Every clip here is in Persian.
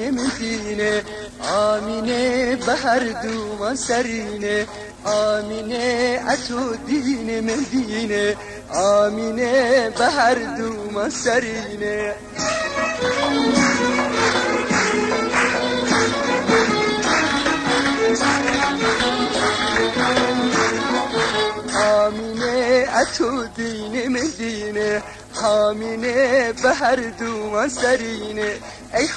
مدینه آمینه بهر دوما سرینه آمینه اتو دین مدینه آمینه بهر دوما سرینه آمینه اتو دین مدینه آمینه بهر دوما سرینه ای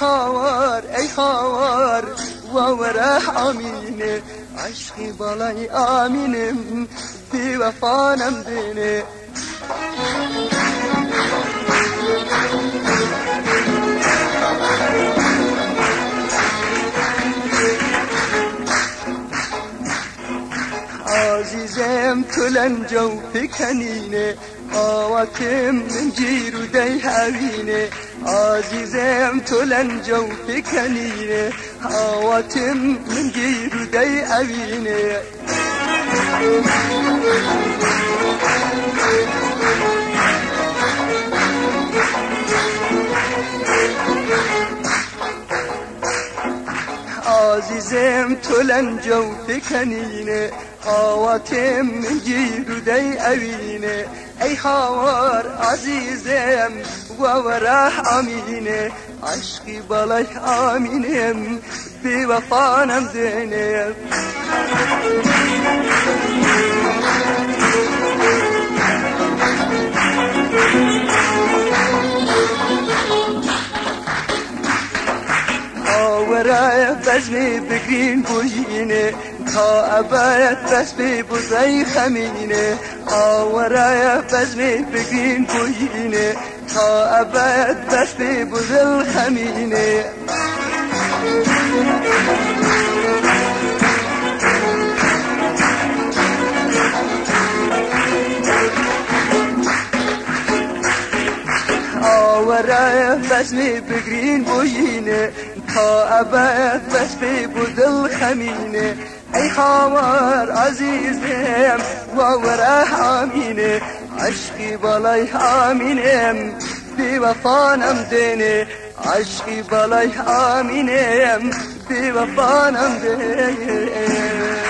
خوار وره آمینه عشقی بالای آمینم بی وفانم دینه عزیزم تو لنجو پکنینه آواتم من جیرو دی هاوینه عزیزم تو لنجو پکنینه آواتم من جیرو دی هاوینه عزیزم تو لنجو پکنینه آواتم من جیرو دی اوینه ای خوار عزیزم وره آمینه عشقی بالای آمینم بی وفانم دینه آوره بزمی بگرین بوینه تا ابد بس بی بوزای خمینه آوره بزمی بگرین بوینه تا ابد بس بی بوزل خمینه آوره بزمی بگرین بوینه تا ابد بس بی بوزل خمینه ای خوار عزیزم وره آمینه عشقی بالای آمینم بی وفانم دینه عشقی بالای آمینم بی وفانم دینه